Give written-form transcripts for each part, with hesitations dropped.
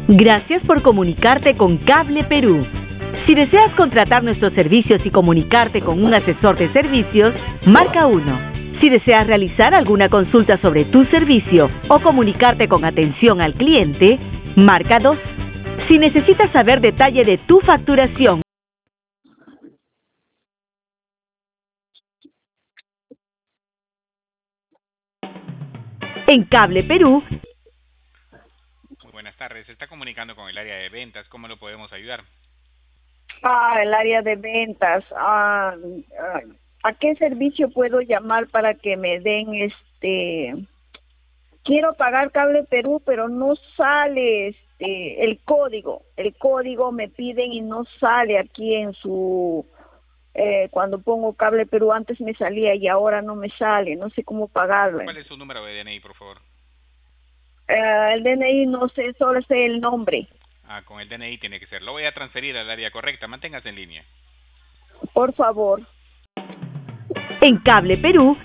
Gracias por comunicarte con Cable Perú. Si deseas contratar nuestros servicios y comunicarte con un asesor de servicios, marca 1. Si deseas realizar alguna consulta sobre tu servicio o comunicarte con atención al cliente, marca 2. Si necesitas saber detalle de tu facturación, en Cable Perú. Muy buenas tardes, se está comunicando con el área de ventas, ¿cómo lo podemos ayudar? El área de ventas. ¿A qué servicio puedo llamar para que me den Quiero pagar Cable Perú, pero no sale el código. El código me piden y no sale aquí en su... cuando pongo Cable Perú antes me salía y ahora no me sale. No sé cómo pagarlo. ¿Cuál es su número de DNI, por favor? El DNI no sé, solo sé el nombre. Con el DNI tiene que ser. Lo voy a transferir al área correcta, manténgase en línea. Por favor. En Cable Perú.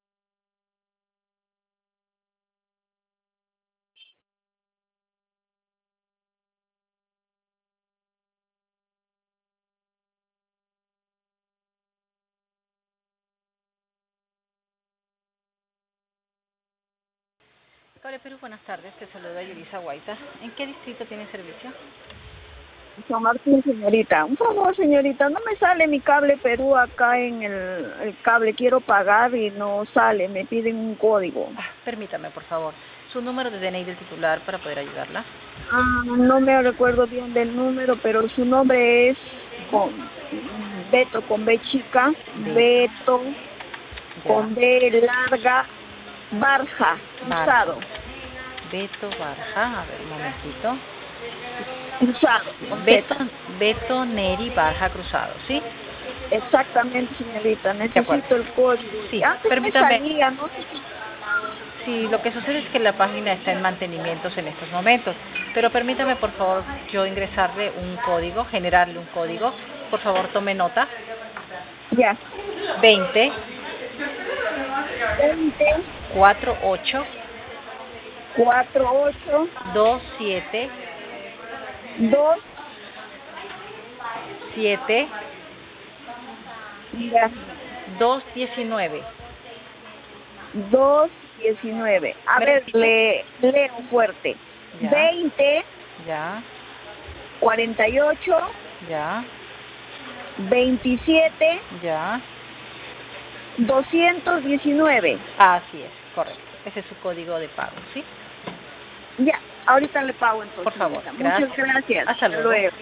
Cable Perú, buenas tardes, te saluda Yulisa Guaita. ¿En qué distrito tiene servicio? San Martín, señorita. Un favor, señorita, no me sale mi Cable Perú acá en el cable. Quiero pagar y no sale, me piden un código. Permítame, por favor, su número de DNI del titular para poder ayudarla. No me recuerdo bien del número, pero su nombre es Beto, con B chica, Beto, con B larga, Barja, cruzado. Beto Barja, a ver, un momentito. Cruzado. Beto Neri Barja Cruzado, ¿sí? Exactamente, señorita, necesito el código. Sí, antes permítame. Me salía, no sé si... Sí, lo que sucede es que la página está en mantenimientos en estos momentos, pero permítame, por favor, yo ingresarle un código, generarle un código. Por favor, tome nota. Ya. 20 48 27 7 Ya. 219. 219. A ver, leo fuerte. Ya. 20. Ya. 48. Ya. 27. Ya. 219. Así es, correcto. Ese es su código de pago, ¿sí? Ya, ahorita le pago entonces. Por favor, Muchas gracias. Hasta luego.